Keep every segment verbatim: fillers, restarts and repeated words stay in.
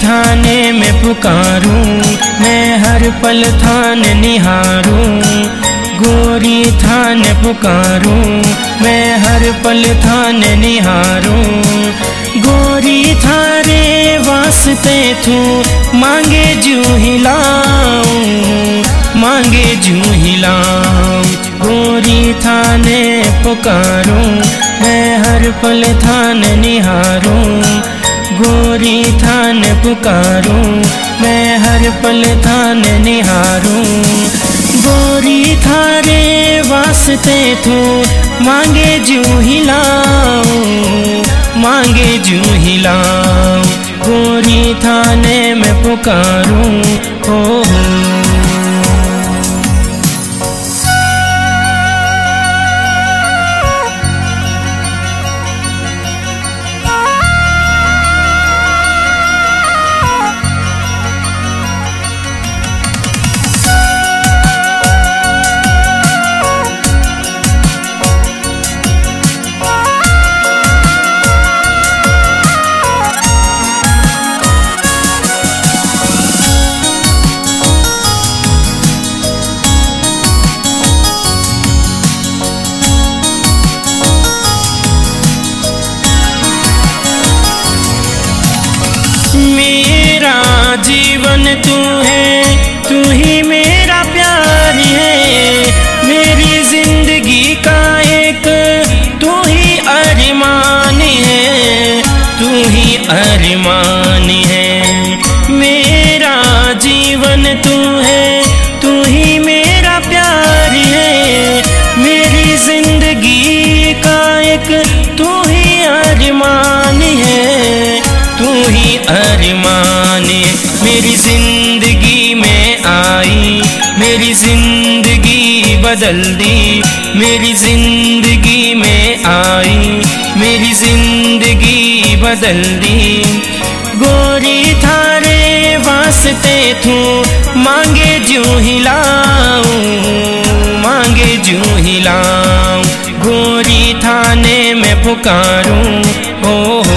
थाने में पुकारूं, मैं हर पल थान निहारूं। गोरी थान पुकारूं, मैं हर पल थान निहारूं। गोरी थारे वास्ते तू मांगे जू हिलाऊं, मांगे जू हिलाऊं। गोरी थाने पुकारूं, मैं हर पल थान निहारूं। गोरी थान पुकारूं, मैं हर पल थान निहारूं। गोरी थारे वास्ते तू मांगे जू हिलाऊं, मांगे जू हिलाऊं। गोरी थाने में पुकारूं, हो हो। जीवन तू है, तू ही मेरा प्यार है। मेरी जिंदगी का एक तू ही अरमान है, तू ही अरमान है। मेरा जीवन तू है, तू ही मेरा प्यार है। मेरी जिंदगी का एक तू ही अरमान है, तू ही अरमान है। मेरी जिंदगी में आई, मेरी जिंदगी बदल दी। मेरी जिंदगी में आई, मेरी जिंदगी बदल दी। गोरी थारे वास्ते तू मांगे जू हिलाऊं, मांगे जू हिलाऊं। गोरी थाने में पुकारूं, हो हो।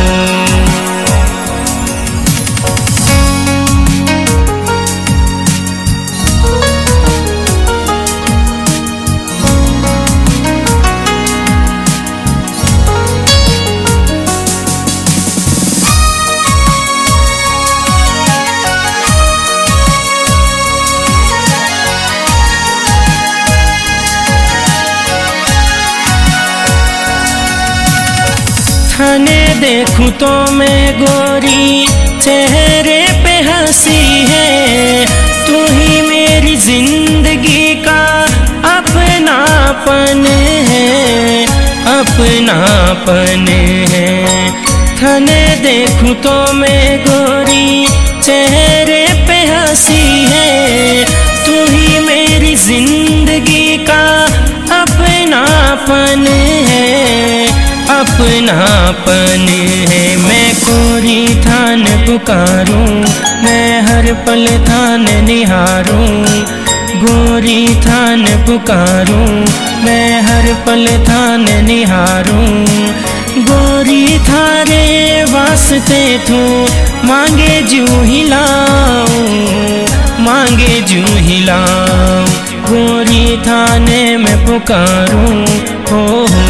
थाने देखूं तो मैं गोरी चेहरे पे हंसी है। तू ही मेरी जिंदगी का अपनापन है, अपनापन है। थाने देखूं तो मैं गोरी चेहरे पे हंसी है। तू ही मेरी जिंदगी का अपनापन है, अपनापन है। मैं गोरी थान पुकारूं, मैं हर पल थान निहारूं। गोरी थान पुकारूं, मैं हर पल थान निहारूं। गोरी थारे वास्ते तू मांगे जू हिलाऊं, मांगे जू हिलाऊं। गोरी थाने में पुकारूं, हो हो।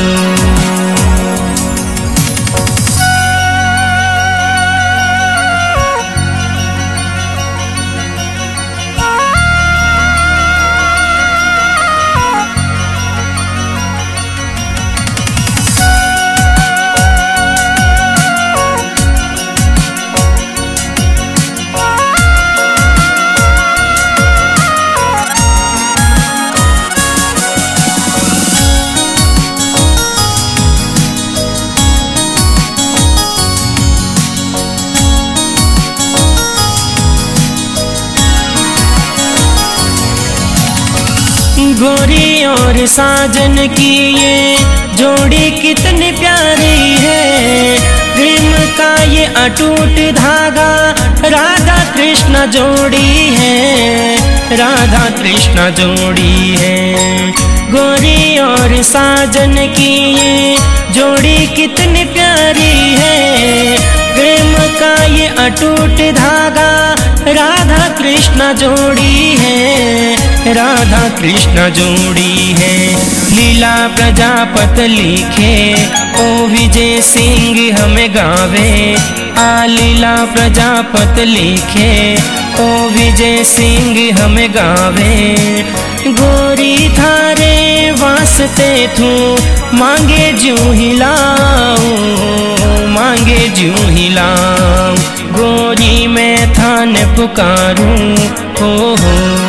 गोरी और साजन की ये जोड़ी कितनी प्यारी है। प्रेम का ये अटूट धागा राधा कृष्ण जोड़ी है, राधा कृष्ण जोड़ी है। गोरी और साजन की ये जोड़ी कितनी प्यारी है, प्रेम का ये अटूट धागा राधा कृष्ण जोड़ी है, राधा कृष्ण जोड़ी है। लीला प्रजापत लिखे ओ विजय सिंह हमें गावे, आ लीला प्रजापत लिखे ओ विजय सिंह हमें गावे। गोरी थारे वास्ते थू मांगे जू हिलाऊं, मांगे जू हिलाऊं। गोरी मैं थाने पुकारूं, हो हो